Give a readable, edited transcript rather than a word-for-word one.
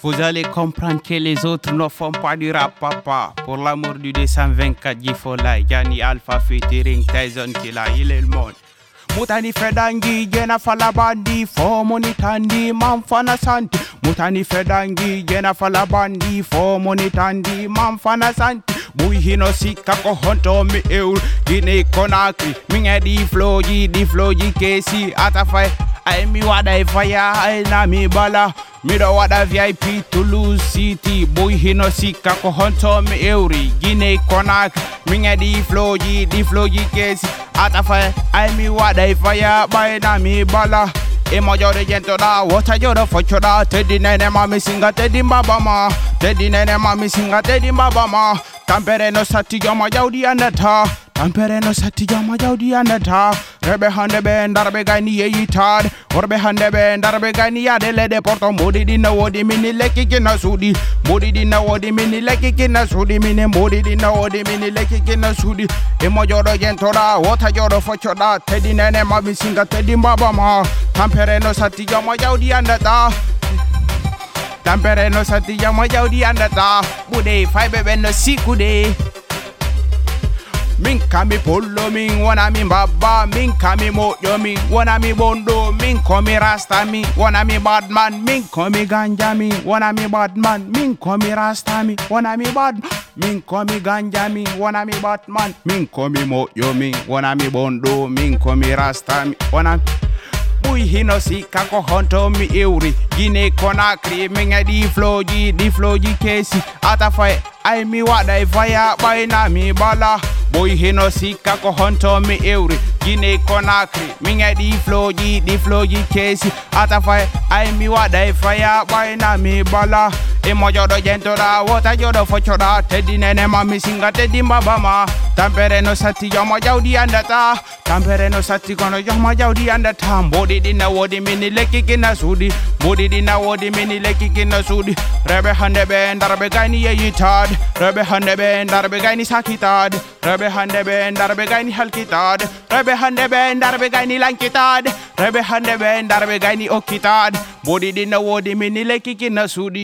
Vous allez comprendre que les autres ne font pas du rap, papa. Pour l'amour du 224, Jifola, Yanni Alpha featuring Tyson Killa, il est le monde. Mutani fedangi, jena falabandi, for money tandi, man fana santi. Mutani fedangi, jena falabandi, for money tandi, man fana santi. Bui hino sika ko honto mi eul, gine konakri, minge di floji kesi, atafai. I mi wada fire, I na mi bala. Mi do wada VIP Toulouse City. Boy hino sika ko honto mi euri. Gine konak, minge di floji kesi. Atafa, I mi wada fire, by na mi bala. Emo jode jento da, wata jode focho da. Teddy nene mami singa, teddy babama. Teddy nene mami singa, teddy babama. Tampere no sati jama jaudi andata. Tampere no sati jama jaudi andata. Rebe hande ben darbe gani ye yitad. Orbe hande ben darbe gani ya dele de porto. Modi di na wodi mini leki kina sudi. Modi di na wodi mini leki kina sudi. Mini modi di na wodi mini leki kina sudi. Emo jodo jento da, wata jodo focho da. Teddy nene mami singa, teddy babama. Tampere no sati jama jaudi andata. Tampere no sati jama jaudi andata. Bude fai bebe no sikude. Min kami polo min wana mi baba. Min kami mojo min wana mi bondo. Min komi rasta mi wana mi badman. Min komi ganja mi wana mi badman. Min komi rasta mi wana mi bad. Min komi ganja mi wana mi batman. Min komi mojo mi wana mi bondo. Min komi rasta mi wana. Bui hino sika ko honto mi euri. Gine konakri minge di floji kesi. Atafai I mi wada fire by na mi bala. Bui hino sika ko honto mi euri. Gine konakri minge di floji kesi. Atafai I mi wada fire by na mi bala. Emo jodo jento da, wata jodo focho da. Teddy nene mami singa, teddy babama. Tampere no sati jama jaudi andata. Tampere no sati kono jama jaudi andata. Bodi dina wodi mini leki kina sudi. Bodi dina wodi mini leki kina sudi. Rebe hande ben darbe gaini ye yitad. Rebe hande ben darbe gaini sakitad. Rebe hande ben darbe gaini halkitad. Rebe hande ben darbe gaini lankitad. Rebe hande ben darbe gaini okitad. Bodi dina wodi mini leki kina sudi.